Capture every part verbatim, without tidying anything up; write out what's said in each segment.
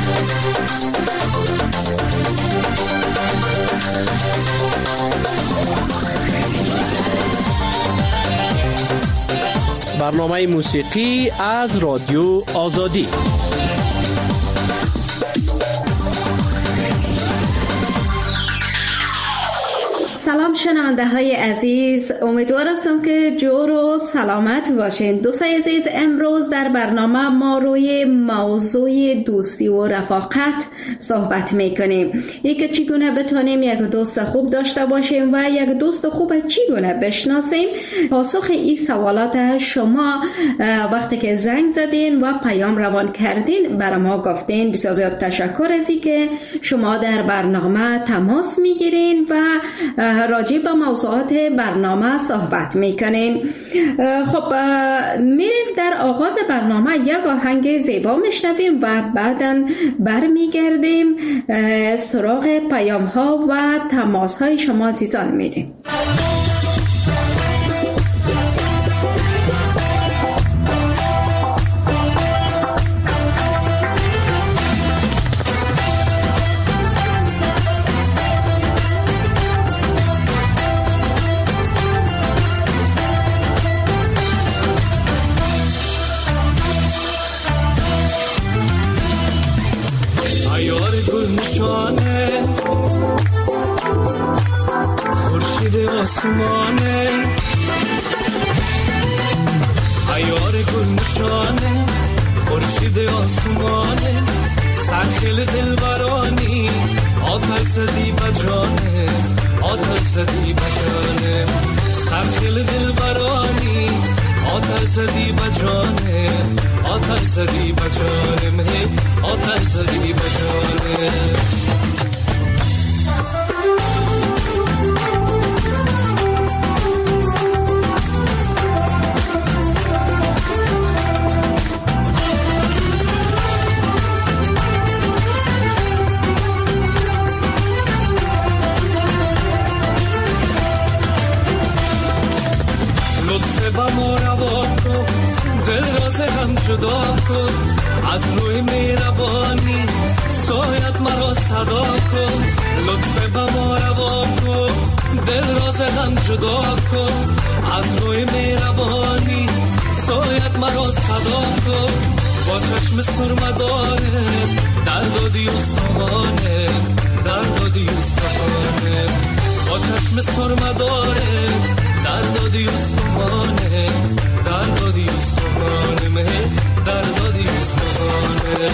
برنامه موسیقی از رادیو آزادی. سلام شنونده های عزیز، امیدوار هستم که جور و سلامت باشین. دوستای عزیز، امروز در برنامه ما روی موضوع دوستی و رفاقت صحبت میکنیم. یک چگونه بتونیم یک دوست خوب داشته باشیم و یک دوست خوب چگونه بشناسیم. پاسخ این سوالات شما وقتی که زنگ زدین و پیام روان کردین برای ما گفتین. بسیار زیاد تشکر از اینکه شما در برنامه تماس میگیرین و راجع به موضوعات برنامه صحبت میکنین. خب میریم در آغاز برنامه یک آهنگ زیبا میشنویم و بعداً برمیگردیم سراغ پیام ها و تماس های شما عزیزان میریم. خورشید آسمانه، عیار گل نشانه، خورشید آسمانه، سرخیل دلبرانی، آتش زدی بجانه، آتش زدی بجانه، سرخیل دلبرانی، آتش زدی بجانه، آتش زدی بجانه، آتش زدی بجانه. جدا کن از روی مهربانی، سایت مرا صدا کن، لطف به ما روان کن، دل راز غم جدا کن از روی مهربانی، سایت مرا صدا کن، با چشم سرمداره دردادی استخوانه، دردادی استخوانه، با چشم سرمداره دردادی استخوانه، دردادی استخوانه، مه دردادی استخوانه.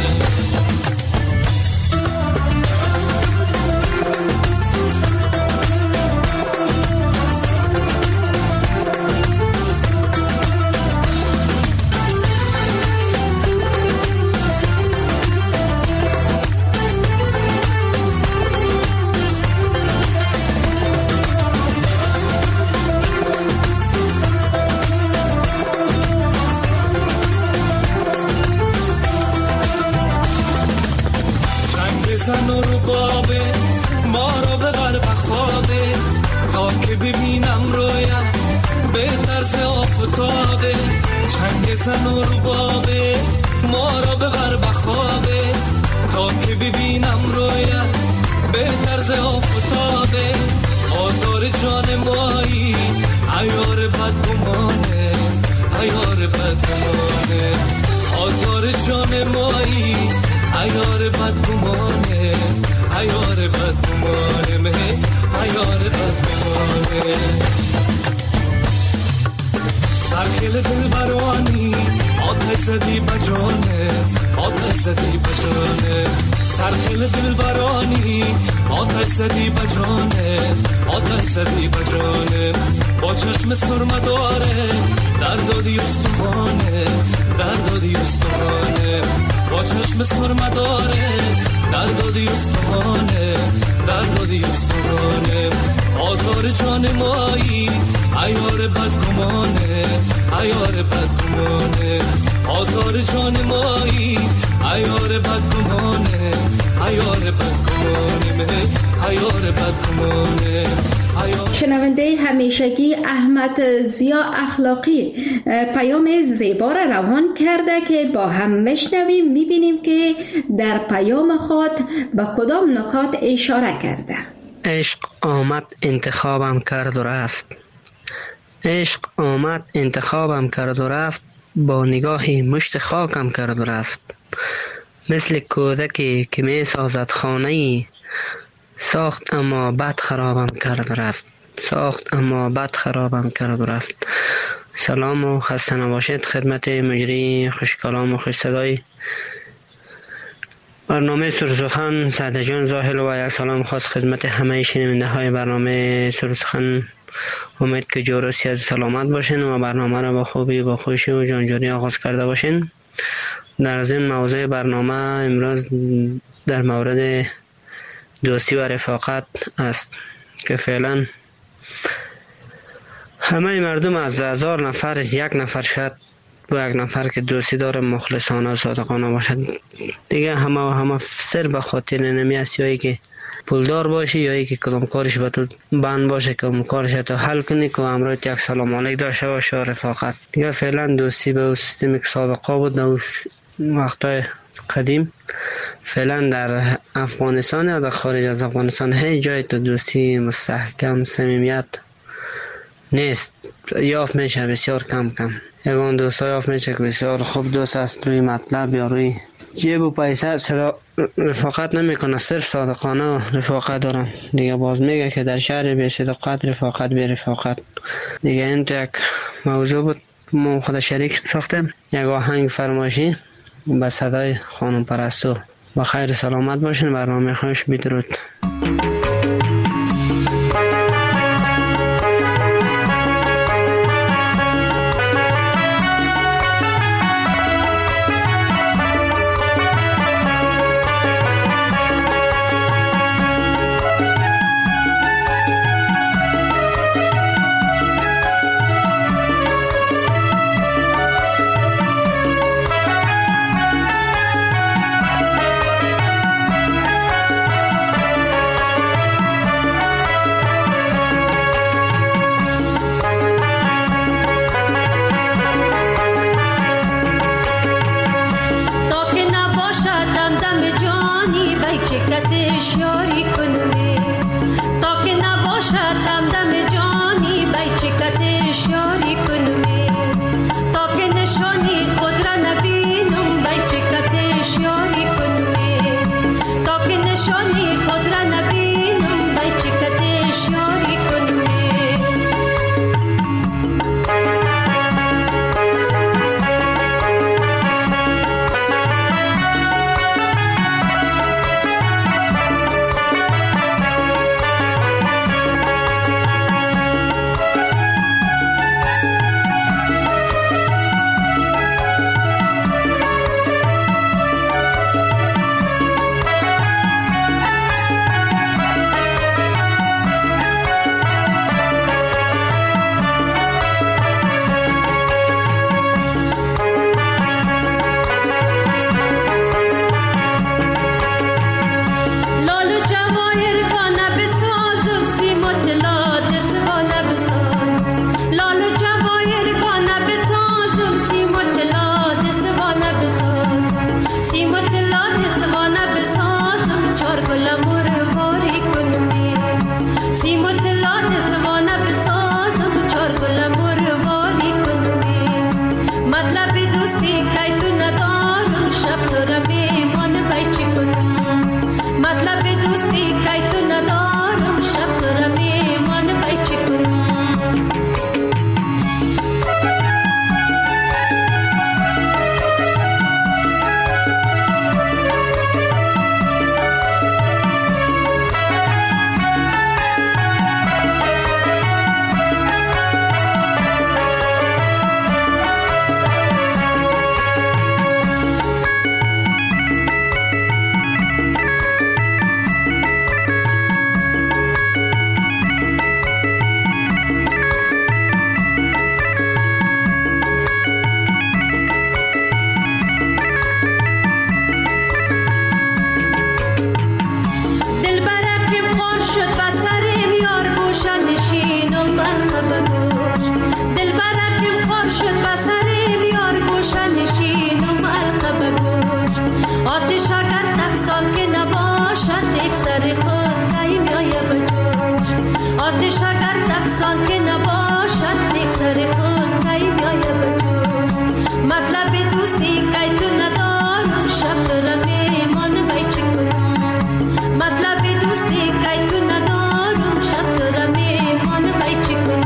زن و ربابه ما رو ببر بخوابه، تا که ببینم رویم به طرز آفتابه، چنگ زن و ربابه ما رو ببر بخوابه، تا که ببینم رویم به طرز آفتابه، آزار جان مایی عیار بدگمانه، عیار بدگمانه، آزار جان مایی عیار بدگمانه، عیار بدگمانه، مه عیار بدگمانه. سرخیل دلبرانی آتش زدی بجانه، آتش زدی بجانه، سرخیل دلبرانی آتش زدی بجانه، آتش زدی بجانه، با چشم سرمداره دردادی استخوانه، دردادی استخوانه، با چشم سرمداره دردادی استخوانه، دردادی استخوانه، آزار جان مایی عیار بدگمانه، عیار بدگمانه، آزار جان مایی عیار بدگمانه، عیار بدگمانه، عیار بدگمانه، شنونده همیشگی احمد ضیا اخلاقی پیام زیبا را روان کرده که با هم میشنویم. میبینیم که در پیام خود به کدام نکات اشاره کرده. عشق آمد انتخابم کرد و رفت. عشق آمد انتخابم کرد و رفت، با نگاهی مشت خاکم کرد و رفت. مثل کودکی که می سازد خانه‌ای، ساخت اما بد خرابم کرد و رفت. ساخت اما بد خرابم کرد و رفت. سلام و خسته نباشید خدمت مجری خوش کلام و خوش صدای برنامه سرسخن سعد جان زاهل و یک سلام خاص خدمت همه شنونده های برنامه سرسخن. امید که جور و صحت سلامت باشین و برنامه را با خوبی با خوشی و جانجوری آغاز کرده باشین. در از این موضوع برنامه امروز در مورد دوستی و رفاقت است که فعلا همه مردم از هزار نفر یک نفر شد با یک نفر که دوستی داره مخلصانه و صادقانه باشد. دیگه همه و همه سر به خاطر نمی است، یا ای که پولدار باشی یا ای که کدام کارش به تو بند باشه که اون کارش تو حل کنی که امروز یک سلام علیک داشته باشه و رفاقت. دیگه فعلا دوستی به سیستمی که سابقه بود در وقتای قدیم، فعلا در افغانستان یا در خارج از افغانستان هیچ جای تو دوستی مستحکم صمیمیت نیست. یافت میشه بسیار کم کم. یگان دوست ها یافت میشه که بسیار خوب دوست است، روی مطلب یا روی جیب و پیسه صدا رفاقت نمیکنه، صرف صادقانه و رفاقت دارم. دیگه باز میگه که در شهر بی صداقت رفاقت بی رفاقت. دیگه این تو یک موضوع بود ما خود شریک ساختیم، یک آهنگ فرمایشی با صدای خانم پرستو. با خیر سلامت باشین. برنامه خوش، بدرود. آتش اگر تفسان که نباشد یک سر خود کی بیایه بجو مطلب دوستی که تو ندارم شب دارم ایمان بای چی کنم مطلب دوستی که تو ندارم شب دارم ایمان بای چی کنم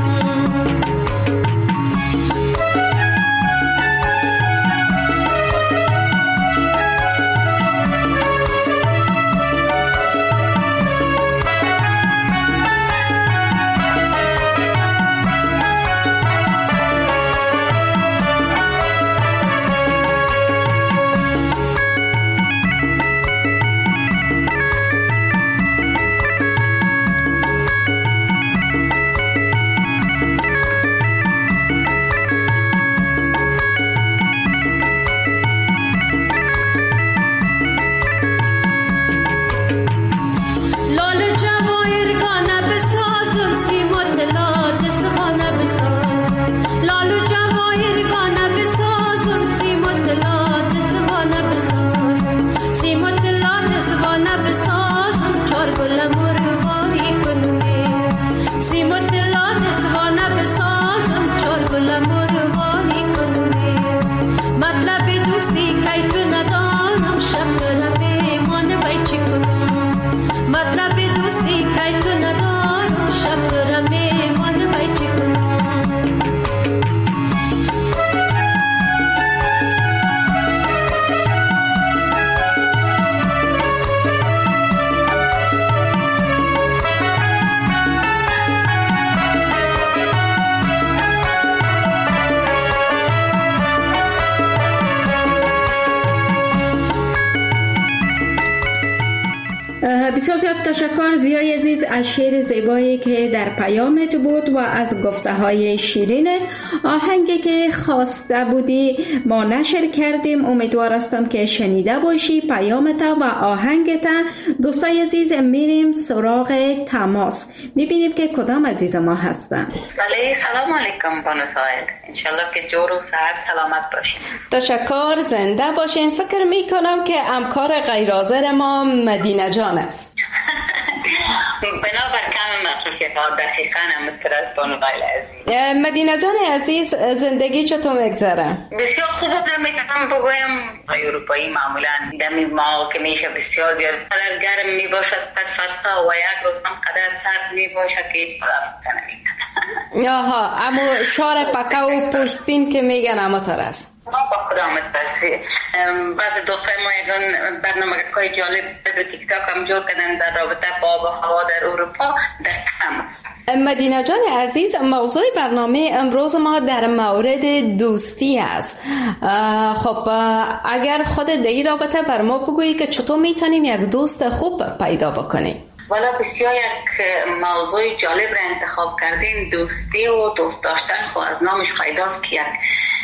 بسیار زیاد تشکر زیای عزیز از شعر زیبایی که در پیامت بود و از گفته های شیرینت. آهنگی که خواسته بودی ما نشر کردیم، امیدوار هستم که شنیده باشی پیامت و آهنگت. دوستای عزیز میریم سراغ تماس، میبینیم که کدام عزیز ما هستن. بله سلام علیکم بانو سائل، انشالله که جور و صحت سلامت باشین. تشکر، زنده باشین. فکر میکنم که همکار غیر حاضر ما مدینه جان است. بنابر کم مصروفیت ها دقیقا همونطور از بانو غیل عزیز. مدینه جان عزیز، زندگی چطور میگذره؟ بسیار خوب میتونم بگویم. اروپایی معمولا دمی ما که میشه بسیار زیاد قدر گرم میباشد پد فرسا و یک روز هم قدر سرد میباشد که هیچ پدر نمیکنه. آها، اما شار پکه و پوستین که میگن اما تر است. با خدا متوسط. بعض دوستای ما یکان برنامه که جالب به تیک تاک هم جور کردن در رابطه با آب و هوا در اروپا در کم. مدینه جان عزیز، موضوع برنامه امروز ما در مورد دوستی است. خب اگر خود در این رابطه بر ما بگویی که چطور میتونیم یک دوست خوب پیدا بکنیم؟ والا بسیار یک موضوع جالب را انتخاب کردین. دوستی و دوست داشتن خب از نامش پیداست که یک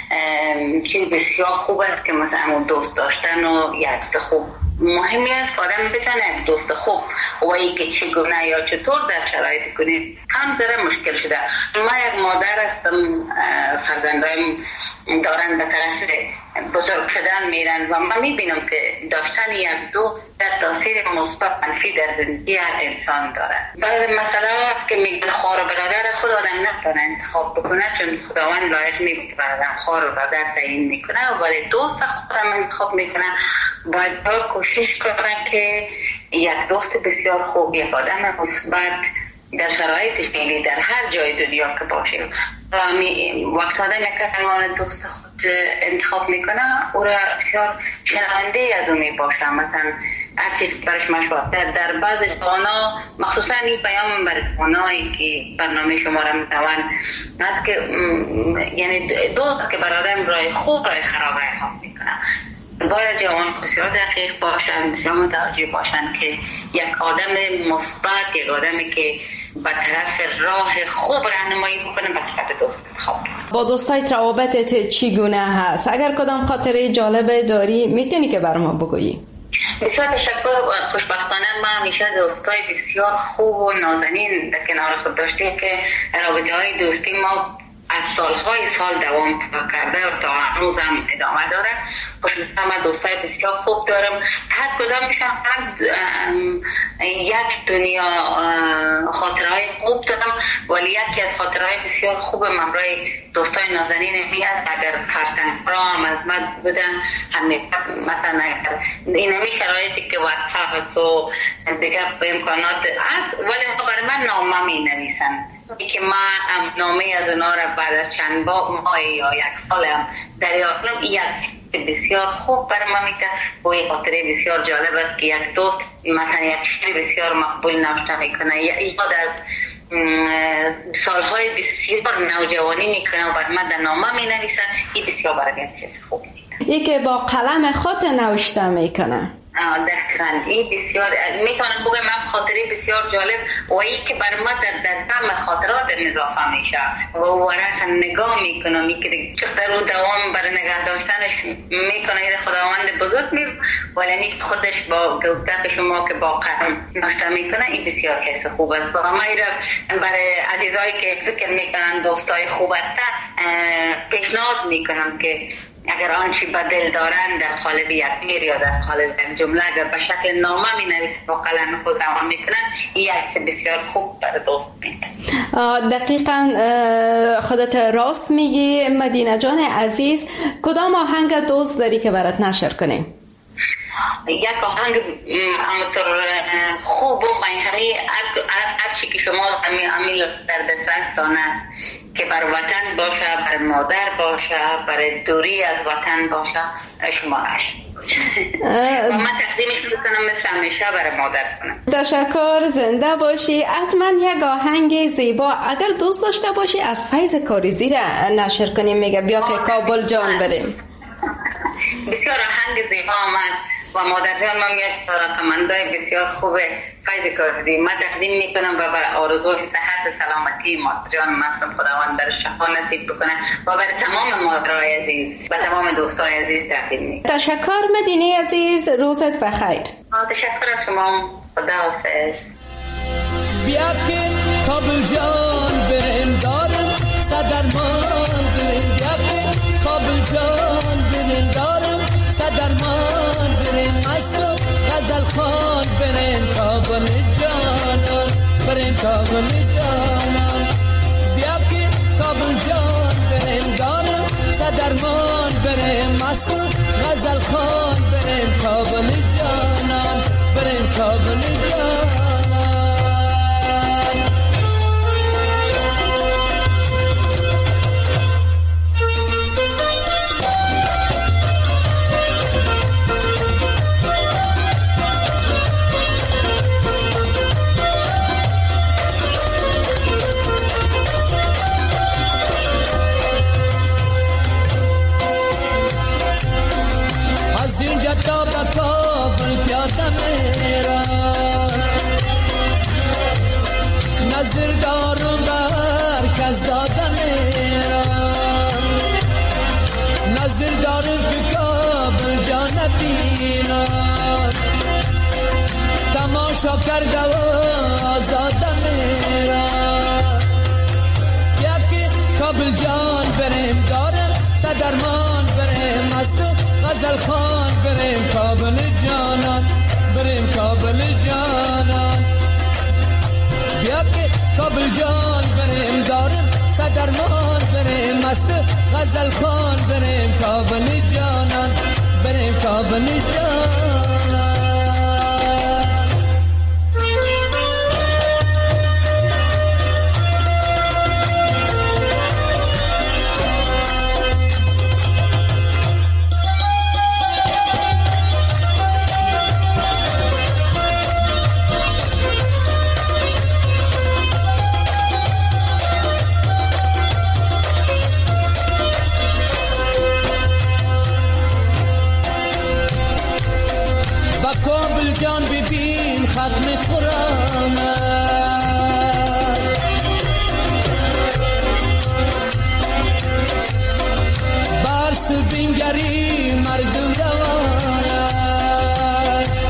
چیز بسیار خوب است که مثلا دوست داشتن و یک دوست خوب مهمی است که آدم بتونه یک دوست خوب و ای که چگونه یا چطور در شرایط کنید هم ذره مشکل شده. من یک مادر هستم، فرزندایم دارن به طرف بزرگ شدن میرن و من میبینم که داشتن یک دوست در تاثیر مثبت منفی در زندگی هر انسان داره. بعض مسئله هست که میگن خوار و برادر خود آدم نتونه انتخاب بکنه چون خداوند لایق میبینه برادر خوار و برادر تعیین میکنه، ولی دوست خود هم انتخاب میکنه. باید کوشش کنه که یک دوست بسیار خوب، یک آدم مثبت در شرایط فعلی در هر جای دنیا که باشیم وقت آدم یک عنوان دوست خود انتخاب میکنه او را بسیار شنونده از او میباشه. مثلا هر چیز برش مشورت در, در بعض جوانا مخصوصا این پیام بر جوانایی که برنامه شما را میتوان هست که یعنی دوست که بر آدم رای خوب رای خراب رای خواب میکنه. باید جوان بسیار دقیق باشن، بسیار متوجه باشن که یک آدم مثبت، یک آدمی که به طرف راه خوب راهنمایی بکنه به صفت دوست خوب. با دوستای روابطت چگونه هست؟ اگر کدام خاطره جالب داری میتونی که بر ما بگویی؟ بسیار تشکر. خوشبختانه ما همیشه دوستای بسیار خوب و نازنین در کنار خود داشتیم که رابطه های دوستی ما از از سالهای سال دوام کرده و تا هنوز هم ادامه داره. من دوستای بسیار خوب دارم، هر کدامشان هم یک دنیا خاطرهای خوب دارم، ولی یکی از خاطرهای بسیار خوب ممرای دوستای نازنین می است. اگر فرسنگ را هم از من بودن همه مثلا این همی شرایطی که واتساپ است و دیگه امکانات است، ولی برای من نامه می نویسن که ما نامه از اونا را بعد از چند ماه یا یک سال هم دریافت کنم. یک بسیار خوب برای ما میگه و یک خاطره بسیار جالب است که یک دوست مثلا یک شعر بسیار مقبول نوشته میکنه، یاد از سالهای بسیار نوجوانی میکنه و برای من در نامه می نویسن. این بسیار برای من چیز خوب میکنه، ای که با قلم خود نوشته میکنه. دقیقاً این بسیار میتونم بگم من خاطره بسیار جالب و این که بر ما در دم خاطرات اضافه میشه و ورق نگاه میکنم می که چقدر رو دوام برای نگه داشتنش میکنه. این خداوند بزرگ می ولی خودش با گفتن شما که با قلم نوشته میکنه، این بسیار حس خوب است. و ما ایرا برای عزیزایی که فکر میکنن دوستای خوب هستن پیشنهاد میکنم که اگر آنچه به دل دارند در قالب یک شعر یا در قالب یک جمله اگر به شکل نامه می نویسند و قلم خود روان میکنند، این یک بسیار خوب برای دوست میکنه. دقیقاً خودت راست میگی مدینه جان عزیز. کدام آهنگ دوست داری که برات نشر کنیم؟ یک آهنگ همونطور خوب و منحنی هر چی که شما امیل در دسترستان است که بر وطن باشه، بر مادر باشه، بر دوری از وطن باشه، شما عشق و من تقدیمش میکنم مثل همیشه برای مادر کنم. تشکر، زنده باشی. حتما یک آهنگ زیبا اگر دوست داشته باشی از فیض کاریزی را نشر کنیم. میگه بیا که کابل جان بریم. بسیار آهنگ زیبا هم است و مادر جان من یک تمنای بسیار خوبه فیض کاریزی من تقدیم میکنم و بر آرزوی صحت و سلامتی مادر جان مستم خداوند در شفا نصیب بکنه و بر تمام مادرای عزیز و تمام دوستای عزیز تقدیم میکنم. تشکر مدینه عزیز، روزت بخیر. تشکر از شما، خداحافظ. بیا که کابل جان بریم دارم صدرمان بریم، بیا که کابل جان بریم دارم صدرمان بریم، مستو غزل خان بریم کابل جانان بریم کابل جانان. بیا که کابل جان بریم دارم صدرمان بریم، مستو غزل خان بریم کابل جانان بریم کابل جانان. تا به کابل پیاده میرم، نظر دارم بر کس داده میرم، نظر دارم که کابل جا نبینم، تماشا کرده و آزاده میرم. یکی کابل جان بریم دارم صدرمان بریم مستو غزل خان بریم کابل جانان بریم کابل جانان. بیا که کابل جان بریم داریم صدرمان بریم مست غزل خان بریم کابل جانان بریم کابل جانان. کابل جان ببین ختم قرآن برس بینگری مردم روان است،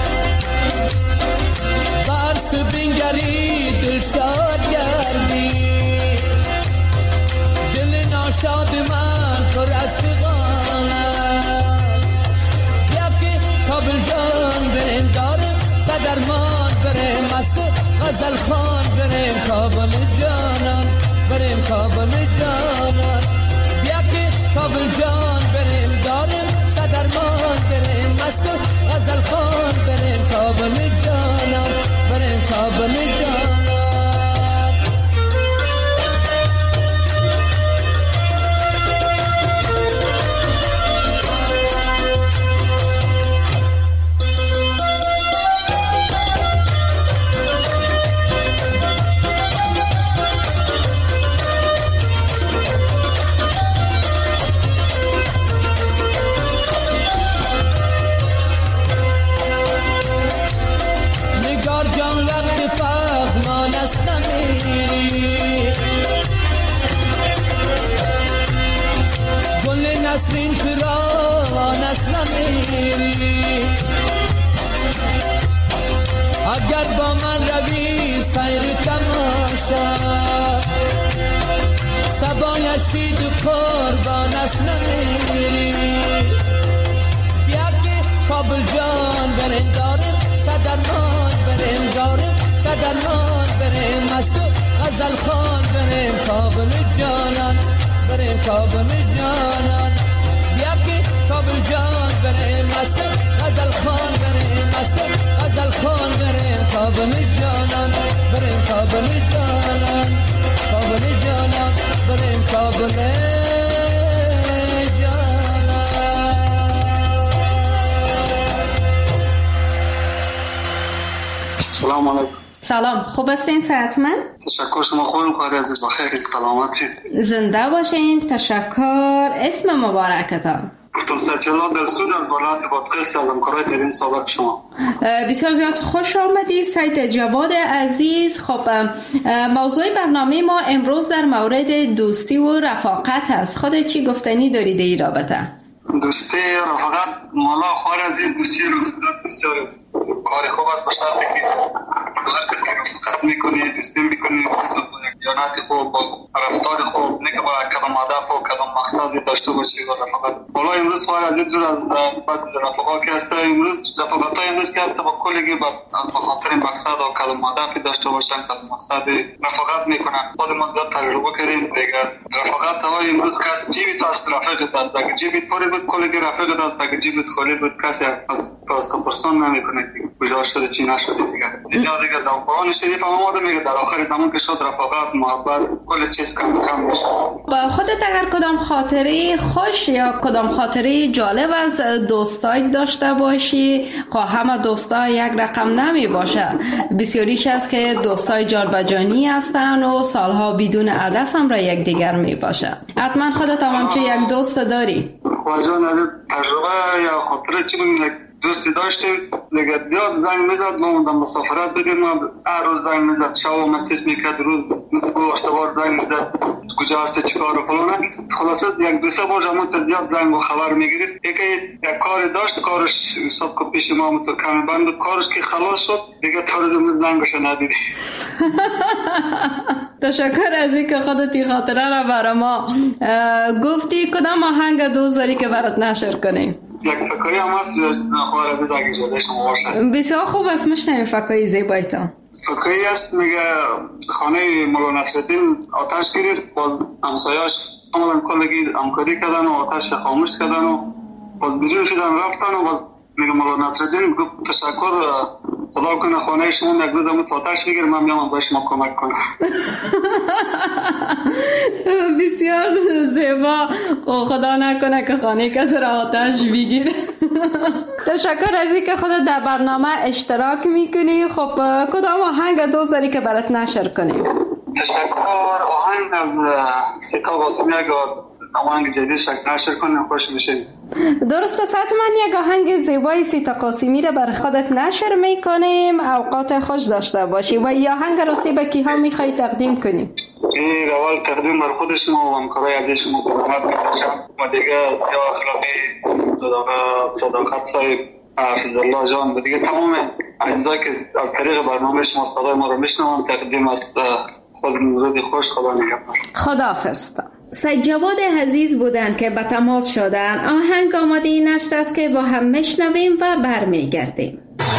برس بینگری دل شاد گردی دل شاد من پر از فغانت بیا که کابل جان بریم دارم صدرمان بریم مست غزل خان بریم کابل جانان بریم کابل جانان بیا که کابل جان بریم دارم صدرمان بریم مست غزل خان بریم کابل جانان بریم کابل جانان نسرین فران است نمیری اگر با من روی سیر تماشا سبای شید قربان است نمیری بیا که کابل جان بریم داریم صدرمان بریم داریم صدرمان بریم مست غزل خان بریم کابل جانان بریم کابل جانان بیا که کابل جان بریم مست غزل خان بریم مست غزل خان بریم کابل جانان بریم کابل جانان کابل جانان بریم کابل جانان. سلام علیکم. سلام، خوب هستین؟ صحتمند؟ تشکر، شما خوبین؟ کاری عزیز بخیر، سلامتی. زنده باشین. تشکر. اسم مبارکتان؟ دکتر سجلال در سودان ولایت بادغیس از همکارای ترین سابق شما. بسیار زیاد خوش آمدید سید جواد عزیز. خب موضوع برنامه ما امروز در مورد دوستی و رفاقت است. خود چی گفتنی دارید در این رابطه؟ دوستی رفاقت مولا خوار عزیز بسیار بسیار کاری خوب است، به شرطی که هر کسی که رفاقت میکنه دوستی میکنه دیانت خوب با رفتار خوب نه که با کدام هدف و کدام مقصدی داشته باشه و رفاقت. حالا امروز خوار عزیز دور از بعض رفاقات که هست، امروز رفاقت های امروز که هست با کلی به خاطر مقصد و کدام هدفی داشته باشن کدام مقصد رفاقت میکنن. خود ما زیاد تجربه کردیم دیگه. رفاقت های امروز که هست جیبی تو است رفیقت است، اگه جیبی پره بود کلی رفیقت است، اگه جیبت خالی بود کسی از پرسان نمیکنه کجا شده چی نشده دیگه. دیگه دیگه در قرآن شریف هم آمده میگه در آخر زمان که شد رفاقت محبت کل چیز کم کم میشه. با خودت اگر کدام خاطره خوش یا کدام خاطره جالب از دوستای داشته باشی، خواه همه دوستا یک رقم نمی باشه، بسیاریش است که دوستای جان به جانی هستن و سالها بدون هدف هم را یک دیگر می باشه. حتما خودت هم همچون یک دوست داری. خواجان از تجربه یا خاطره چی بگیم دوستی داشتیم دیگه زیاد زنگ میزد ما موندم مسافرت بدیم ما هر روز زنگ میزد شب مسیج میکرد روز و سوار زنگ میزد کجا هستی چیکار و فلان. خلاصه یک دو سه بار همون زیاد زنگ و خبر میگیرید. یکی یک کار داشت کارش حساب که پیش ما تو کمی بند کارش که خلاص شد دیگه تا روز من زنگش ندیدی. تشکر از اینکه خودت این خاطره را برای ما گفتی. کدام آهنگ دوست داری که برات نشر کنیم؟ یک فکایی هم هست خوار عزیز اگه جاده شما باشه. بسیار خوب است، میشنویم فکایی زیبایتان. فکایی هست میگه خانه مولا نصرالدین آتش گرفت، باز همسایه‌اش آمدن کلگی همکاری کردن و آتش خاموش کردن و باز بیرون شدن رفتن و باز میگه مولا نصرالدین گفت تشکر خدا کنه خانه شما یک دو دمت آتش بگیر من میام با شما کمک کنم. بسیار زیبا. خدا نکنه که خانه کسی را آتش بگیره. تشکر از اینکه خودت در برنامه اشتراک میکنی. خب کدام آهنگ دوست داری که برات نشر کنیم؟ تشکر. آهنگ از سیتا قاسمی اگه آهنگ جدید شکل نشر کنیم خوش میشه. درست است، حتما یک آهنگ زیبای سیتا قاسمی را بر خودت نشر میکنیم. اوقات خوش داشته باشی. و این آهنگ راستی به کیها میخوای تقدیم کنیم؟ این اول تقدیم بر خود شما و همکارای عزیز شما برامت میکنم و دیگه سیاه اخلاقی صداقت صاحب حفظ الله جان و دیگه تمام عزیزایی که از طریق برنامه شما صدای ما رو میشنوم تقدیم است. خود روز خوش، خدا نگهدار. خداحافظ. سید جواد عزیز بودن که به تماس شدن. آهنگ آماده این نشت است که با هم میشنویم و برمیگردیم.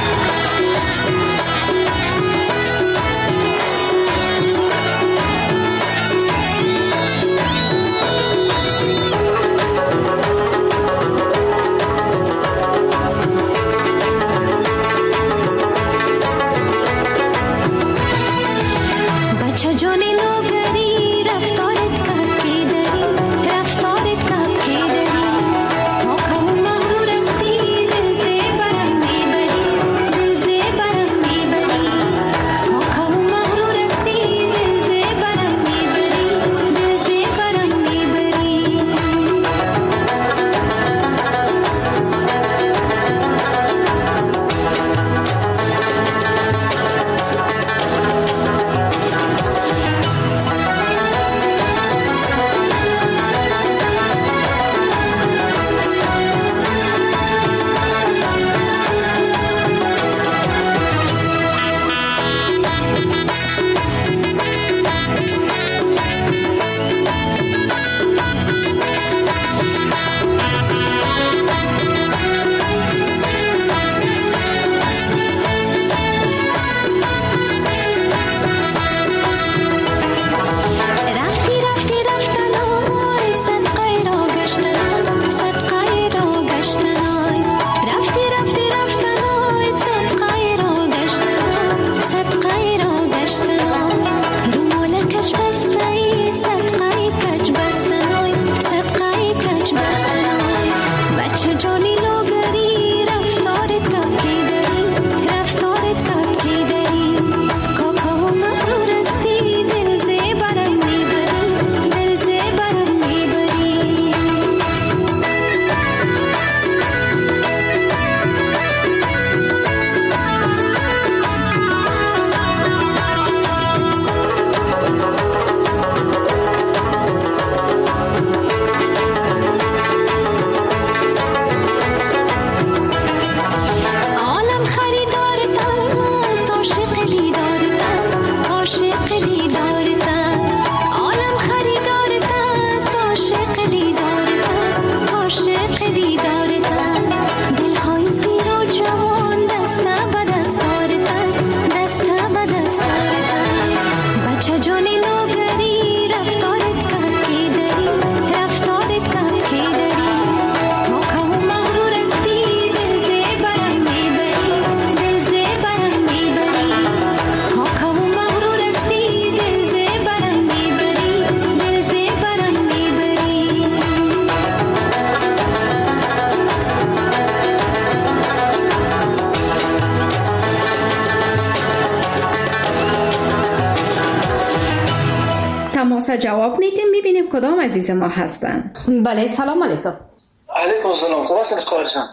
جواب میدیم ببینیم کدام عزیز ما هستن. بله سلام علیکم. علیکم سلام. خوب هستین خواهرشان؟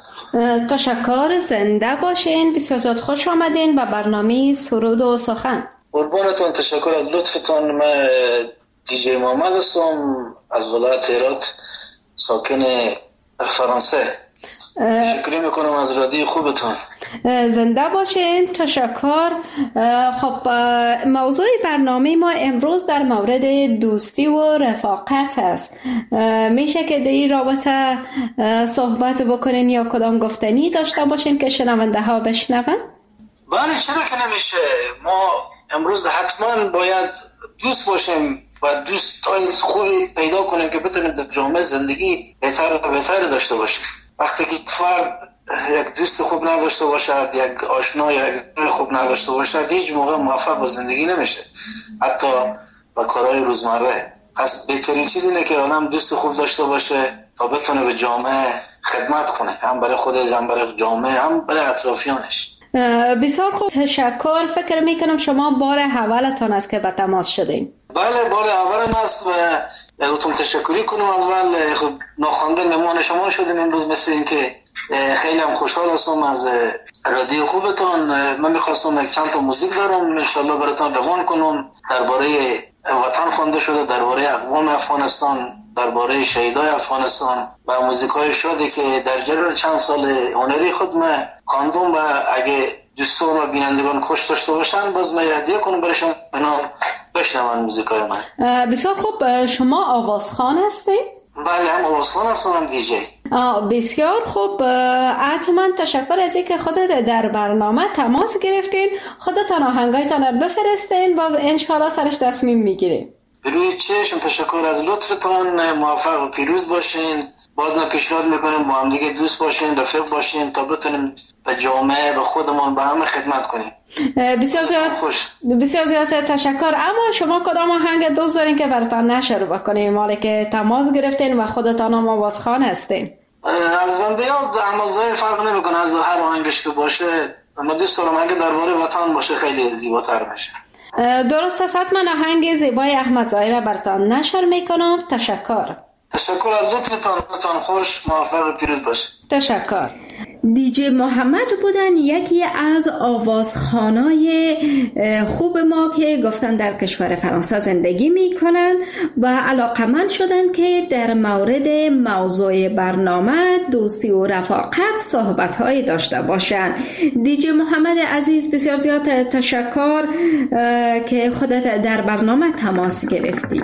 تشکر، زنده باشین. بسیار زیاد خوش آمدین به برنامه سرود و سخن. قربانتون، تشکر از لطفتون. من دیجی محمد هستم از ولایت هرات، ساکن فرانسه. تشکر میکنم از رادیو خوبتون. زنده باشین. تشکر. خب موضوع برنامه ما امروز در مورد دوستی و رفاقت است. میشه که در این رابطه صحبت بکنین یا کدام گفتنی داشته باشین که شنونده ها بشنون؟ بله، چرا که نمیشه. ما امروز حتما باید دوست باشیم و دوستای خوبی پیدا کنیم که بتونیم در جامعه زندگی بهتر و بهتر داشته باشیم. وقتی که فرد یک دوست خوب نداشته باشد، یک آشنا یا یک خوب نداشته باشد، هیچ موقع موفق به زندگی نمیشه، حتی با کارهای روزمره. پس بهترین چیز اینه که آدم دوست خوب داشته باشه تا بتونه به جامعه خدمت کنه، هم برای خودش، هم برای جامعه، هم برای اطرافیانش. بسیار خوب، تشکر. فکر میکنم شما بار اولتان است که به تماس شدین. بله، بار اولم است و یادتون تشکری کنم. اول خب ناخوانده مهمان شما شدیم امروز، مثل این که خیلی هم خوشحال هستم از رادیو خوبتون. من میخواستم یک چند تا موزیک دارم انشالله براتون روان کنم، درباره وطن خوانده شده، درباره اقوام افغانستان، درباره شهیدای افغانستان و موزیکای شادی که در جریان چند سال هنری خود من خواندم و اگه دوستان و بینندگان خوش داشته باشن باز من هدیه کنم برای شما به نام بشنون موزیکای من. بسیار خوب. شما آوازخوان هستید؟ بله هم آوازخوان هستم هم دیجی. بسیار خوب. حتما تشکر از اینکه خودت در برنامه تماس گرفتین. خودتان آهنگایتان رو بفرستین، باز انشالله سرش تصمیم میگیریم. بروی چشم، تشکر از لطفتان. موفق و پیروز باشین. باز نه پیشنهاد میکنیم با هم دیگه دوست باشین، رفیق باشین تا بتونیم به جامعه، به خودمون، به همه خدمت کنیم. بسیار زیاد خوش. بسیار زیاد تشکر. اما شما کدام آهنگ دوست دارین که براتون نشر بکنیم، مالی که تماس گرفتین و خودتان هم آوازخوان هستین؟ از زنده یاد امازای فرق نمیکنه، از هر آهنگش که باشه. اما دوست دارم اگه درباره وطن باشه خیلی زیباتر بشه. درست است. حتما آهنگ زیبای احمد زاهری را براتون نشر میکنم. تشکر. تشکر از لطفتان. لطفتان خوش، موفق و پیروز باشید. تشکر. دیجی محمد بودن، یکی از آوازخوانای خوب ما که گفتن در کشور فرانسه زندگی میکنن و علاقمند شدن که در مورد موضوع برنامه دوستی و رفاقت صحبت‌هایی داشته باشن. دیجی محمد عزیز بسیار زیاد تشکر که خودت در برنامه تماس گرفتی.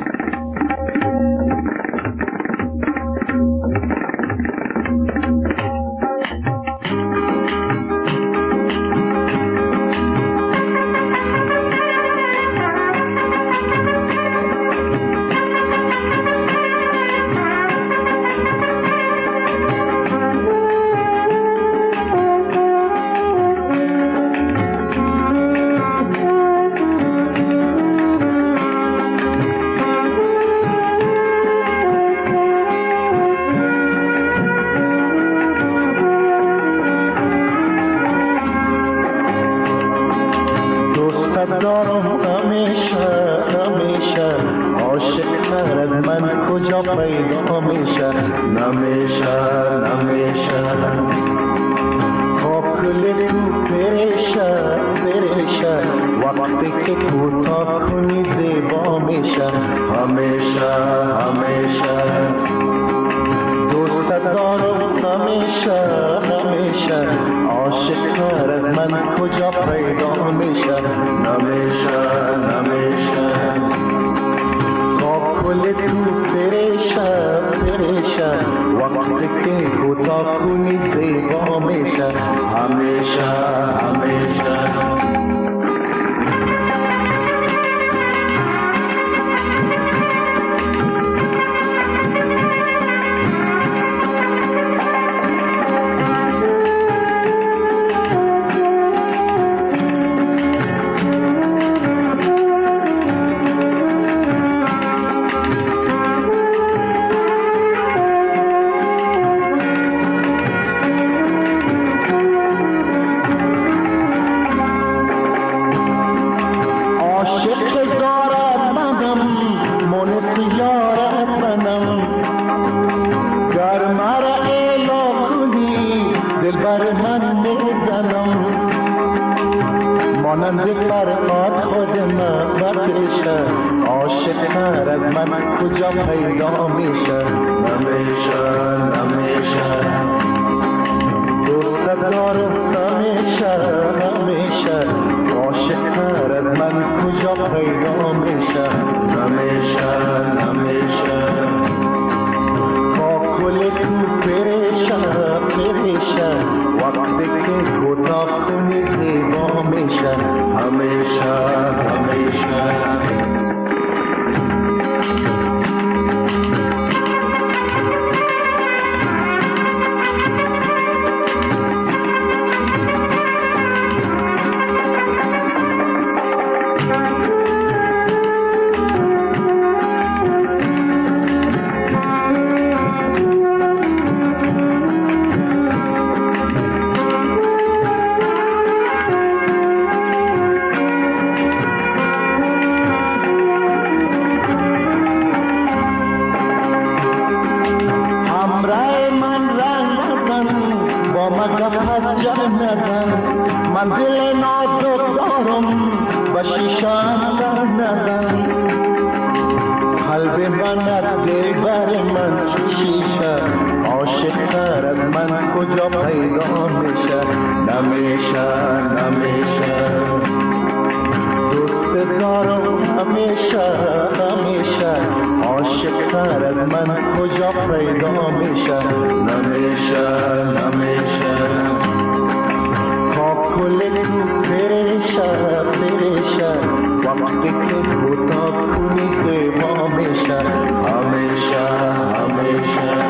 من کجا پیدا میشه نمیشه نمیشه تا کل تو پرشه پرشه وقتی که بودا کنی زیبا میشه همیشه همیشه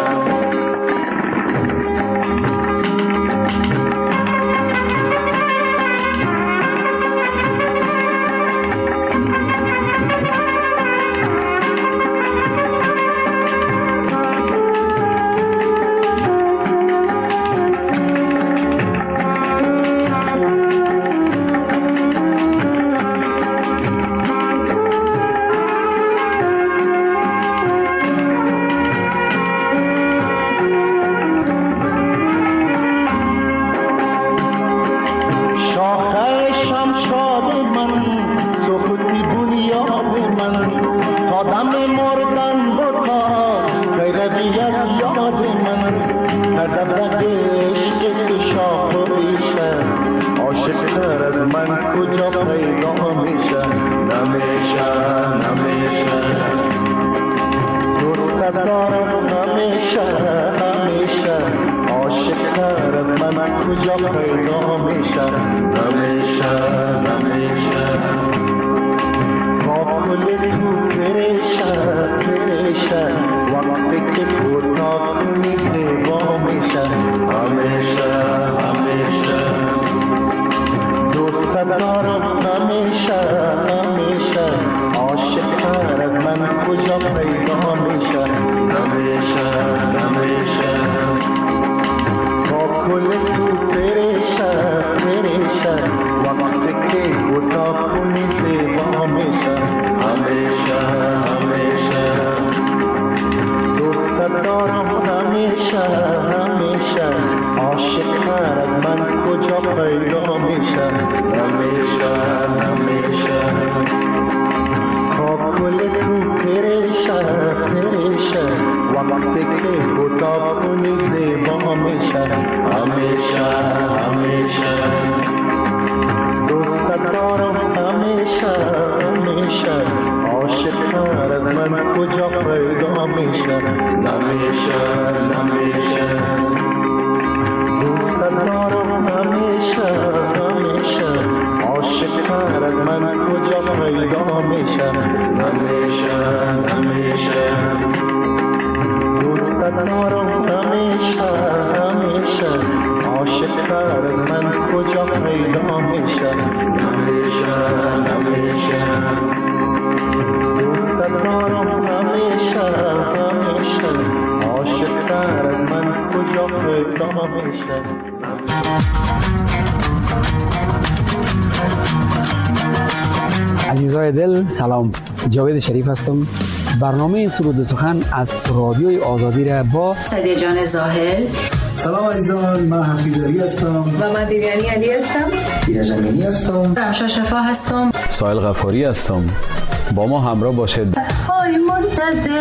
عزیزای دل سلام، جاوید شریف هستم. برنامه سرود و سخن از رادیوی آزادی را با سعدیه جان زاهل. سلام عزیزان، من حفیظ علی هستم و من دیویانی علی هستم. ایرج امینی هستم. رمشا شفا هستم. سایل غفاری هستم. با ما همراه باشید. آی منتظر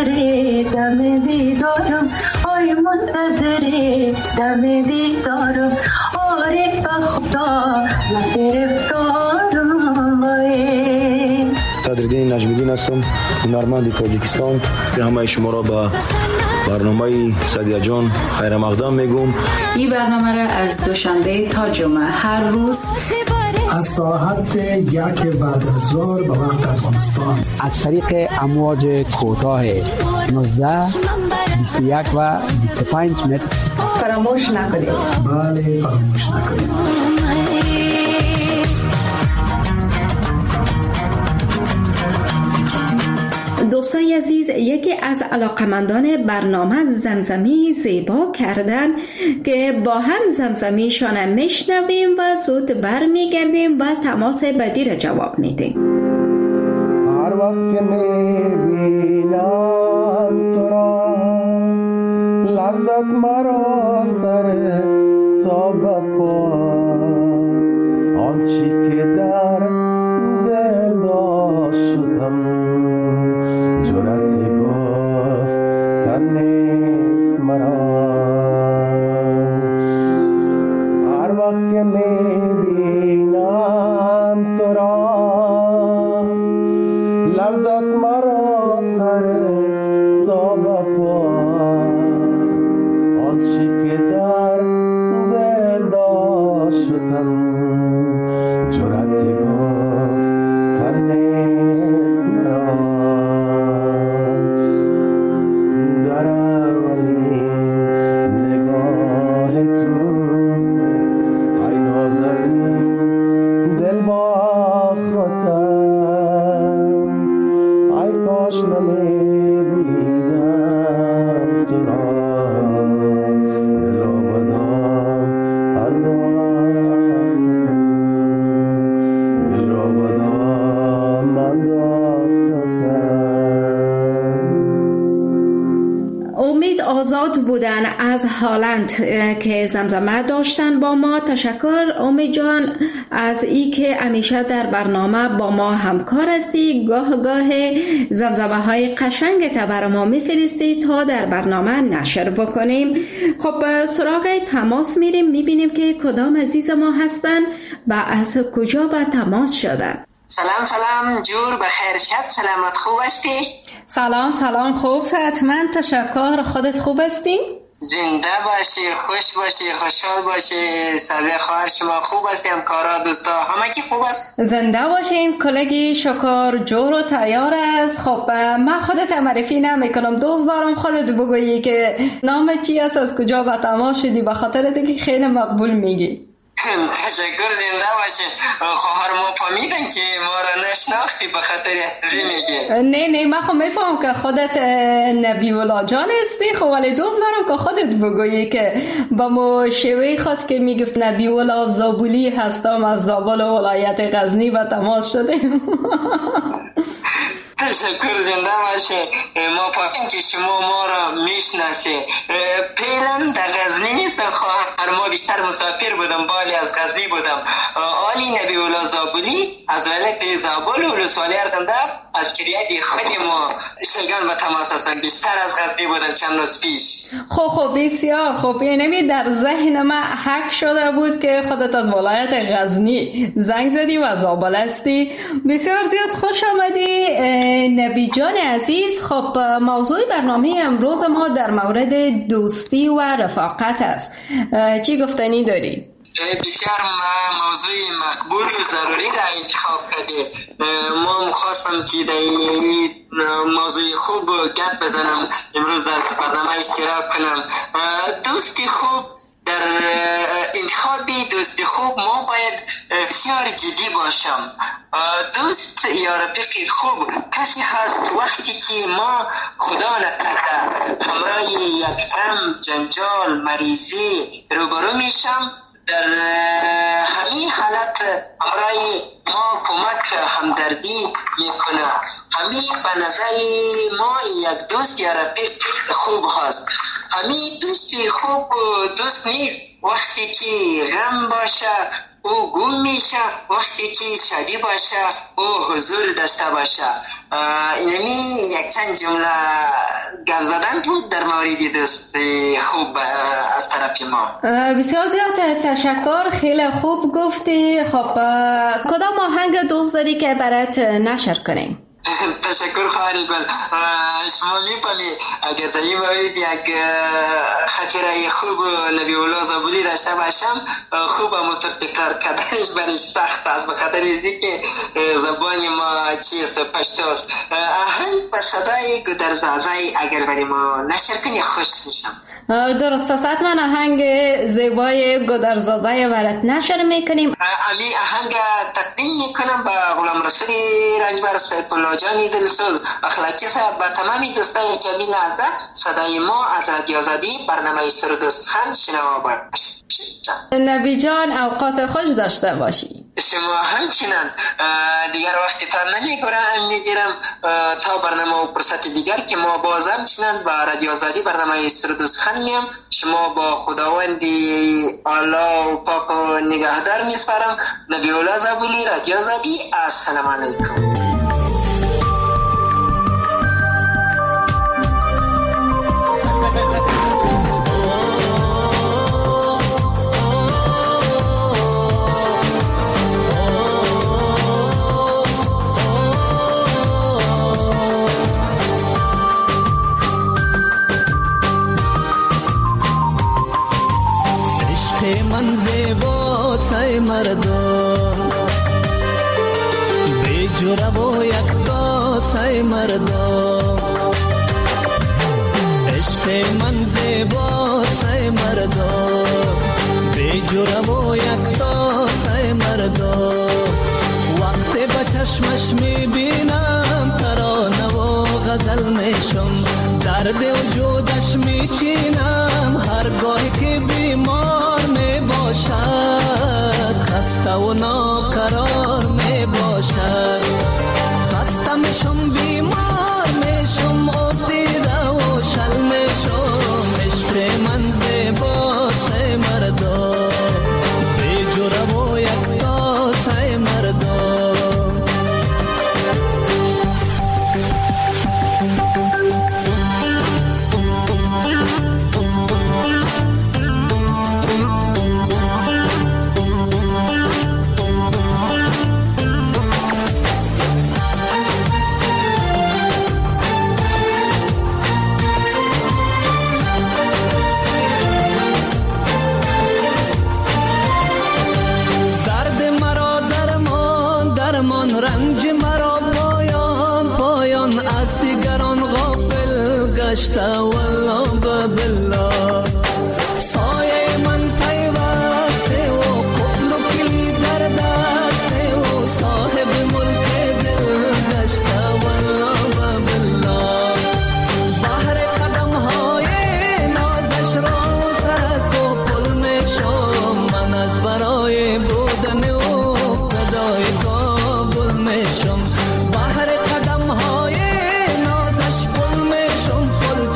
دم دیدارم، آی منتظر دم دیدارم، آره بخدا گرفتارم. صدرالدین نجمیدین هستم، هنرمند تاجیکستان. همه شما را به برنامه سعدیه جان خیر مقدم میگم. این برنامه را از دوشنبه تا جمعه هر روز از ساعت یک بعد از ظهر به وقت افغانستان از طریق امواج کوتاه نوزده، بیست و یک و بیست و پنج متر فراموش نکنید. بله فراموش نکنید. دوستای عزیز، یکی از علاقمندان برنامه زمزمی زیبا کردن که با هم زمزمیشان میشنویم و زود برمیگردیم و تماس بعدی را جواب میدیم. هر وقت که میبینم تو را لرزد مرا سر تا بپا، آنچی که در دل داشتم جرأت گفتن نیست مرا. هر وقت که میبینم تو را لرزد مرا سر تا بپا، آزاد بودن از هالند که زمزمه داشتن با ما. تشکر امید جان از ای که همیشه در برنامه با ما همکار هستی. گاه گاه زمزمه های قشنگ تا برای ما میفرستی تا در برنامه نشر بکنیم. خب سراغ تماس میریم، میبینیم که کدام عزیز ما هستن و از کجا به تماس شدن. سلام سلام جور بخیر شد، سلامت خوب هستی؟ سلام سلام خوب صحتمند، تشکر. خودت خوب هستی؟ زنده باشی، خوش باشی، خوشحال باشی. صدای خواهر شما خوب هستی؟ همکارا دوستا همه کی خوب است؟ زنده باشین. کلگی شکر جور و تیار است. خب من خودت معرفی نمیکنم، دوست دارم خودت بگویی که نام چی است، از کجا به تماس شدی، به خاطر از اینکه خیلی مقبول میگی. تشکر، زنده باشین. خواهر ما فهمیدن که ما را نشناختی به خاطر ازی میگی. نه نه من خب میفهم که خودت نبی الله جان هستی، خب ولی دوست دارم که خودت بگویی که با مو شوی خود که میگفت نبی الله زابلی هستم، از زابل ولایت غزنی و تماس شدیم. تشکر، زنده باشه. ما پاکیم که شما ما را میشناسی. پیلن در غزنی نیستم خواهر، ما بیشتر مسافر بودم، بالی از غزنی بودم. آلی نبی الله زابلی از ولایت زابل و ولسوالی اردنده از کریت خود ما شیگان به تماس هستم، بیشتر از غزنی بودم چند روز پیش. خب خب بسیار خب. یعنی در ذهن من حک شده بود که خودت از ولایت غزنی زنگ زدی و زابل هستی. بسیار زیاد خوش آمدی نبی جان عزیز. خب موضوع برنامه امروز ما در مورد دوستی و رفاقت است. چی گفتنی داری؟ بسیار موضوع مقبول و ضروری را انتخاب کردی. ما خواستم که در این موضوع خوب گپ بزنم، امروز در برنامه اشتراک کنم. دوستی خوب، در انتخاب دوستی خوب ما باید بسیار جدی باشم. دوست یا رفیق خوب کسی هست وقتی که ما خدا نکرده همراه یک غم، جنجال، مریضی روبرو میشم، در همین حالت همراه ما کمک همدردی میکنه. همین به نظر ما یک دوست یا رفیق خوب هست. همین دوستی خوب دوست نیست وقتی که غم باشه او گم میشه، وقتی که شادی باشه او حضور داشته باشه. اینمی یک چند جمله گفت زدن بود در مورد دوستی خوب از طرف ما. بسیار زیاد تشکر، خیلی خوب گفتی. خب کدام آهنگ دوست داری که برات نشر کنیم؟ تشکر خواهر گل. شما می‌فهمی اگر در این مورد یک خاطره خوب نبی الله زابلی داشته باشم، خوب مطور تکرار کردنش برش سخت است، به خاطر اینکه زبان ما چیست، پشتو است. آهنگ به صدای گودرزازی اگر برای ما نشر کنی خوش میشم. درست است، من آهنگ زیبای گودرزازی برات نشر میکنیم. امی آهنگ تقدیم میکنم به غلام رسول رنجبر سیف الله جانی دلسوز اخلاقی صاحب، به تمامی دوستای جمیل عزیز. صدای ما از رادیو آزادی برنامه سرود و سخن شنوا باشید. نبی جان اوقات خوش داشته باشی. شما همچنان. دیگر وقتی تا نمیگیرم میگیرم تا برنامه و فرصت دیگر که ما باز همچنان با رادیو آزادی برنامه سرود و سخن میم. شما با خداوندی الله و پاک و نگهدار میسپارم. نبی الله زابلی، رادیو آزادی. السلام علیکم. من زیبا سای مردم جوره و یک کاسه مردم عشق من زیباسه مردم بی جوره و یک کاسه مردم وقتی به چشمش میبینم ترانه و غزل میشم درد وجودش میچینم هرگاهی که بیمار میباشد خسته و ناقرار میباشد خسته میشم بیمار میشم افتیده و شل میشم عشق من زیباسه مردم بی جوره و یک کاسه مردم والله بالله سایه من پیوسته و قفل و کلی در دسته و صاحب ملک دل گشته والله بالله بحر قدم های نازش را سرک و پل میشم من از برای بودن و فدای کابل میشم بحر قدم های نازش پل میشم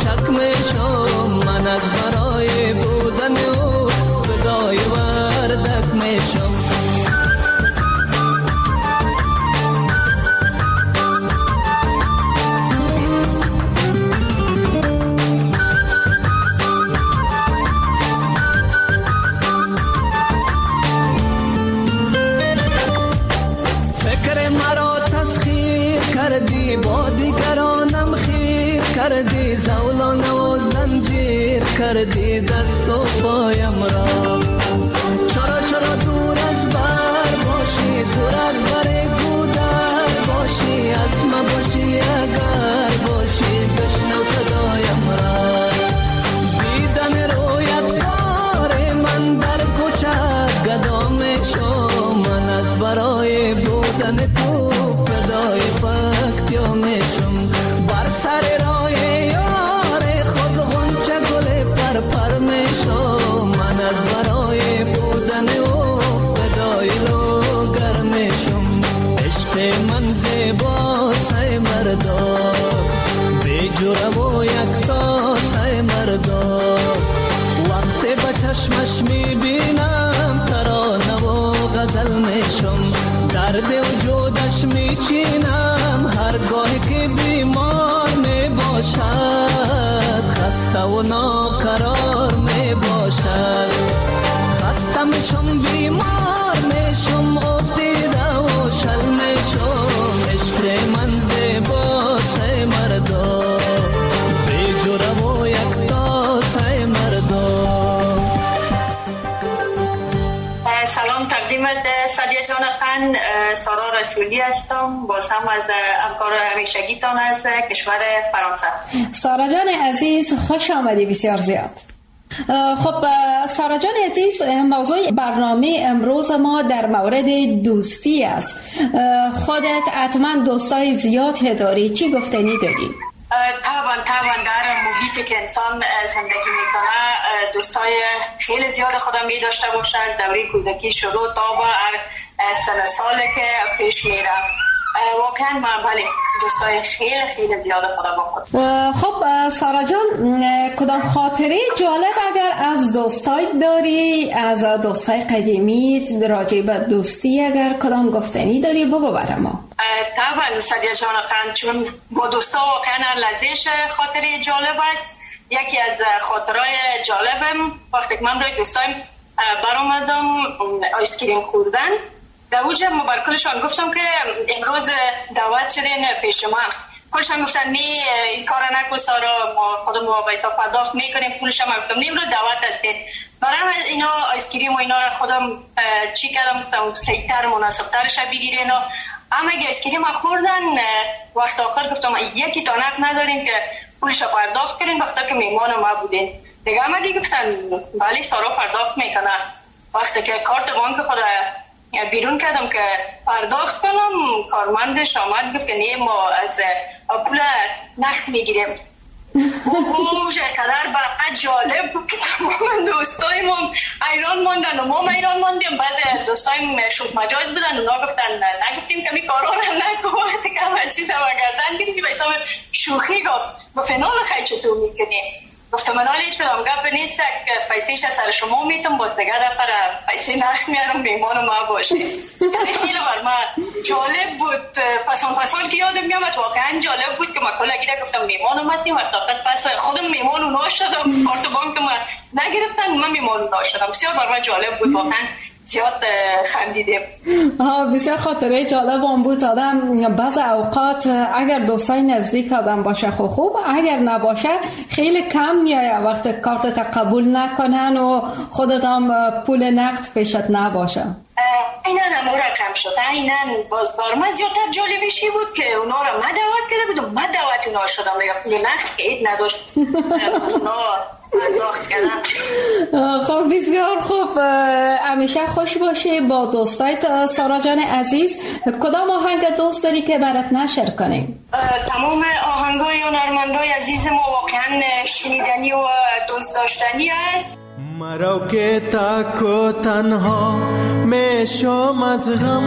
من از برای بودن او فدای وردک میشم فکر مرا تسخیر کردی با دیگرانم خیر کردی زولان و زنجیر کردی دست و پایم را چرا چرا دور از بر باشی دور از بر گودر باشی از ما باشی اگر باشی بشنو صدایم را دیدن رویت کار من در کوچه گدا میشم من از برای بودن تو فدای پکتیا میشم بر سر راه یار خود غنچه گل پر پر میشم من از برای بودن او فدای لوگر میشم عشق من زیباسه مردم بی جوره و یک کاسه مردم وقتی به چشمش میبینم ترانه و غزل میشم درد وجودش میچینم هرگاهی که بیمار میباشد خسته و ناقرار میباشد خسته میشم بیمار میشم افتیده و شل میشم عشق من زیباسه مردم بی جوره و یک کاسه مردم سلام تقدیمت سادیا جان قند سارا رسولی هستم باز هم از همکار همیشگیتان از کشور فرانسه. سارا جان عزیز خوش آمدی بسیار زیاد. خب سارا جان عزیز موضوع برنامه امروز ما در مورد دوستی است. خودت حتما دوستای زیاد داری، چی گفتنی داری؟ طبعا طبعا در محیطی که انسان زندگی میکنه دوستای خیلی زیاد خودم می داشته باشد. دوره کودکی شروع تا به هر سن سالی که پیش میره واقعا من بله دوستای خیلی خیلی زیاد خودم با خود. خب سارا جان کدام خاطره جالب اگر از دوستای داری، از دوستای قدیمی راجع به دوستی اگر کدام گفتنی داری بگو برام. طبعا سادیا جان قند چون با دوستا واقعا لذیذ خاطره جالب است. یکی از خاطرهای جالبم وقتی که من روی دوستایم برآمدم آیسکریم خوردن در اوج ما بر کلشان گفتم که امروز دعوت شدین پیش من. کلشان گفتن نه این کار نکن سارا، ما خودمون با ایتا پرداخت میکنیم پولش هم گفتم نیم رو دعوت هستید. برای اینا آیسکریم و اینا را خودم چی کردم گفتم سیتر مناسبترش بگیرین و اما اگه اسکریم خوردن وقت آخر گفتم یکی تانک نداریم که پولش پرداخت کنیم وقتی که میمان ما بودیم دیگه. اما اگه گفتن بله سارا پرداخت میکنه. وقتی که کارت بانک خود بیرون کردم که پرداخت کنم کارمندش آمد گفت که نه ما از پول نقد میگیریم. اون قدر برای جالب بود که تمام دوستای ما ایران ماندن و ما ایران ماندیم. بعضی دوستایم شد مجاز بدن اونا گفتن نگفتیم که می کارا رو نکن وقتی که همه چیز هم گردن گیریم به حساب شوخی گفت با فنال خیلی چطور میکنی. گفتم من حالی هیچ کدام گپ نیست که پیسیش از سر شما میتون باز دیگه دفعه پیسی نخ میارم بیمان ما باشه. یعنی خیلی بر من جالب بود. پسان پسان که یادم میامد واقعا جالب بود که من کلا گیره گفتم میمانم هستیم وقت پس خودم میمان اونا شدم کارت بانک من نگرفتن من میمان اونا شدم. بسیار بر من جالب بود واقعا زیاد خندیدیم. بسیار خاطره جالب هم بود. آدم بعض اوقات اگر دوستای نزدیک آدم باشه خوب خوب اگر نباشه خیلی کم میایه وقت کارت قبول نکنن و خودت هم پول نقد پیشت نباشه. اینا هم را کم شد. اینا باز بارما زیادتر جالبیشی بود که اونا را من دعوت کرده بودم من دعوت اونا شدم یا پول نقد که اید نداشت اونا پرداخت کردم. خب بسیار خوب. همیشه خوش باشی با دوستایت سارا جان عزیز. کدام آهنگ دوست داری که برات نشر کنیم؟ تمام آهنگای هنرمندای عزیز ما واقعا شنیدنی و دوست داشتنی است. مرا که تک و تنها میشم از غم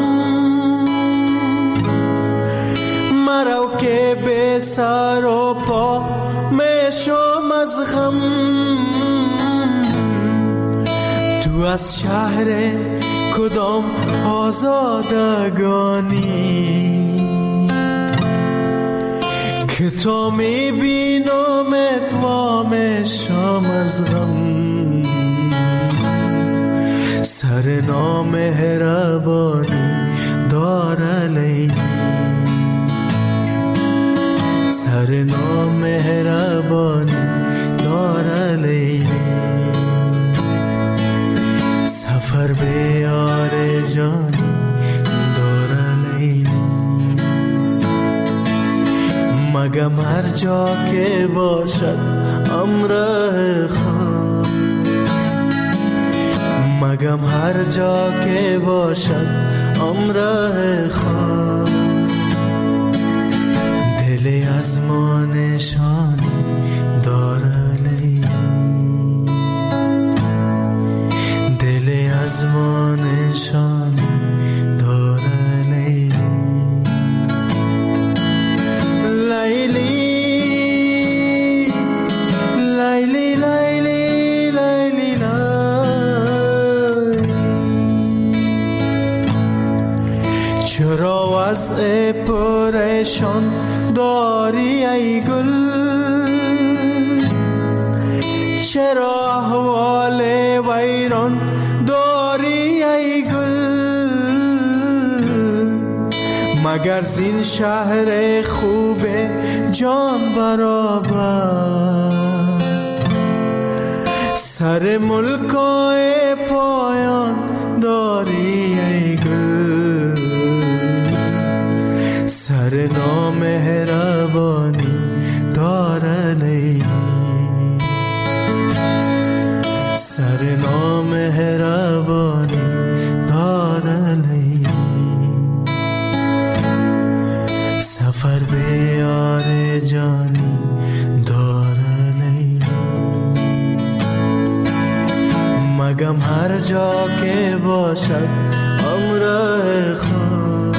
مرا که به سر و پا میشم از غم تو از شهر کدام آزادگانی که تو میبینم اتوا میشم از غم سر نامهربانی داره لیلی سر نامهربانی داره لیلی سفر به یار جانی داره لیلی مگم هر جا که باشد امر خواب مگم هر جا که باشد امر خواب دل از ما نشان داره لیلی دل از ما نشان داره لیلی لیلی لیلی لیلی لیلی چرا وضع پریشان داری ای گل چرا احوال ویران داری ای گل مگر زین شهر خوب جان برابر سر ملکای پایان داری ای گل سر نامهربانی داره لیلی سر نامهربانی داره لیلی سفر به یار جانی داره لیلی مگم هر جا که باشد امر خواب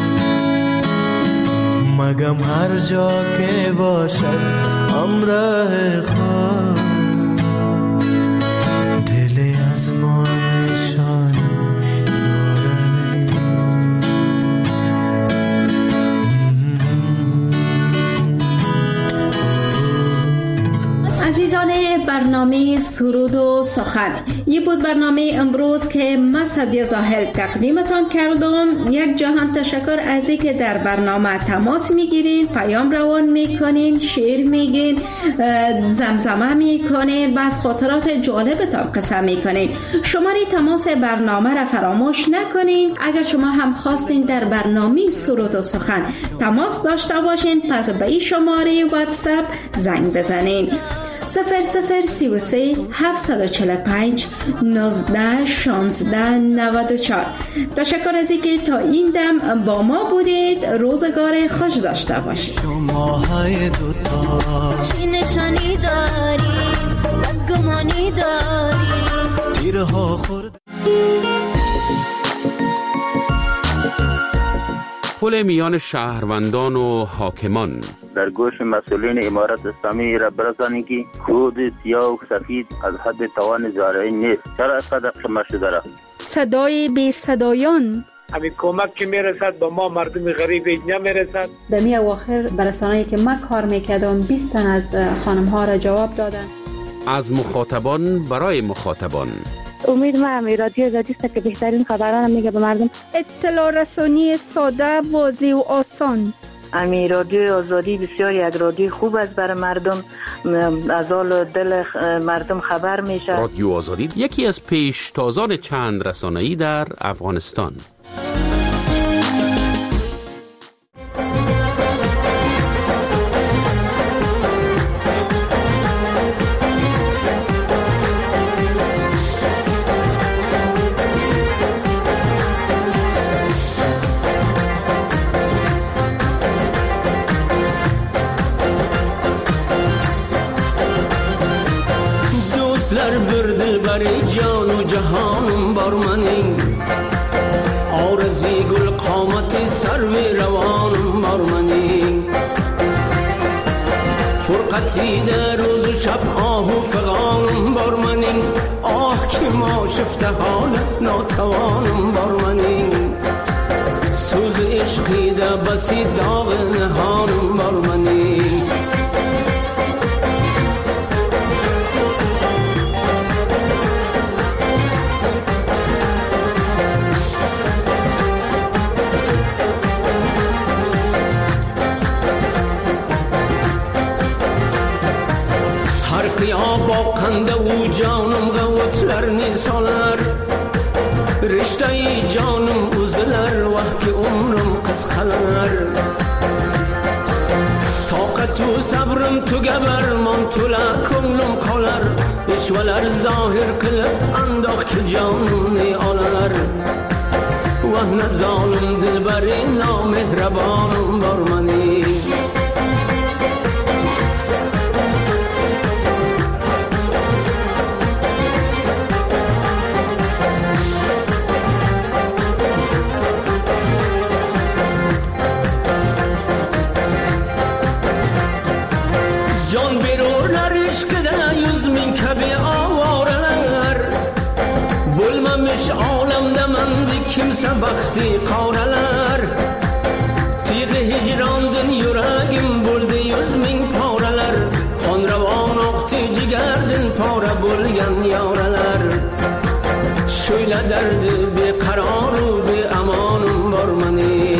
مگم هر جا که باشد امر خواب دل از ما نشان عزیزان برنامه سرود و سخن. یه بود برنامه امروز که من سعدیه ظاهر تقدیمتان کردم. یک جهان تشکر از اینکه در برنامه تماس میگیرین، پیام روان میکنین، شعر میگین، زمزمه میکنین و از خاطرات جالبتان قصه میکنین. شماره تماس برنامه را فراموش نکنین. اگر شما هم خواستین در برنامه سرود و سخن تماس داشته باشین، پس به این شماره واتساپ زنگ بزنین: صفر صفر سی و سه هفتصد و چهل و پنج نوزده شانزده نود و چهار. تشکر از اینکه تا این دم با ما بودید. روزگار خوش داشته باشید. شماهای دوتا چی نشانی داری، بدگمانی داری، تیرها خورد. پل میان شهروندان و حاکمان. در گوش مسئولین امارت اسلامی را برسانی که خود سیاه و سفید از حد توان زارعی نیست. چرا اینقدر شما شده؟ صدای بی صدایان. همین کمک که میرسد با ما مردم غریب اینجا میرسد. در می اواخر برسانه‌ای که من کار میکردم بیست تن از خانم ها را جواب دادن. از مخاطبان برای مخاطبان. امید من رادیو آزادی است که بهترین خبران میگه به مردم. اطلاع رسانی ساده، واضح و آسان. امی رادیو آزادی بسیار یک رادیو خوب است برای مردم، از حال دل مردم خبر میشه. رادیو آزادی یکی از پیشتازان چند رسانه‌ای در افغانستان. جان و جهانم بر منی، آرزی گل قامت سرو روانم بر منی، فرقتی در روز و شب آه و فغانم بر منی، آه که ما شفته حال ناتوانم بر منی، سوز عشقی ده بسی داغ نهانم بر منی. با کنده و جانم غوتلر نیسالر، رشته ای جانم اوزلر وحک عمرم قسخلر، طاقت و صبرم تو گبر من تو لکنم کالر، اشولر ظاهر کلب انداخ که جانم نیالر، وحن ظالم دل بری نامهربانم بر منی. Kimse bakti qavralar, tiyği hicrandın yüreğim buldu yüz min paralar, xonravon oqti jigardin para bo'lgan yoralar, şöyle derdi beqaror u beamonim bor mani.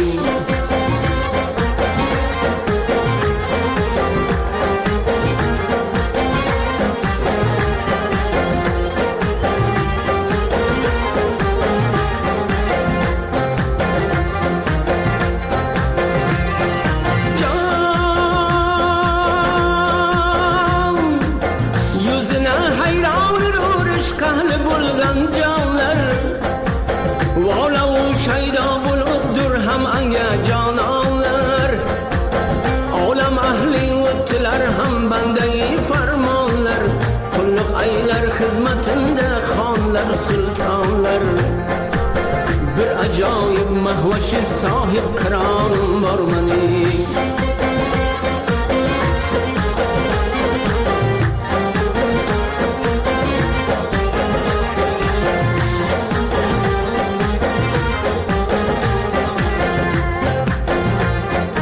Hizmetinde xanlar, sultanlar, bir acayip mahvaşı sahip kranım var mani.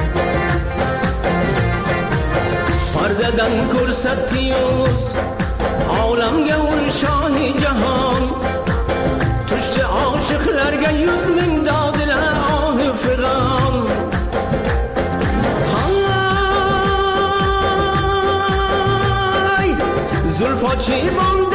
Perdeden ko'rsatdingiz عالم گول شاه جهان تشت عاشقlarga yüz ming dodilar oh figan hay zulfa çiban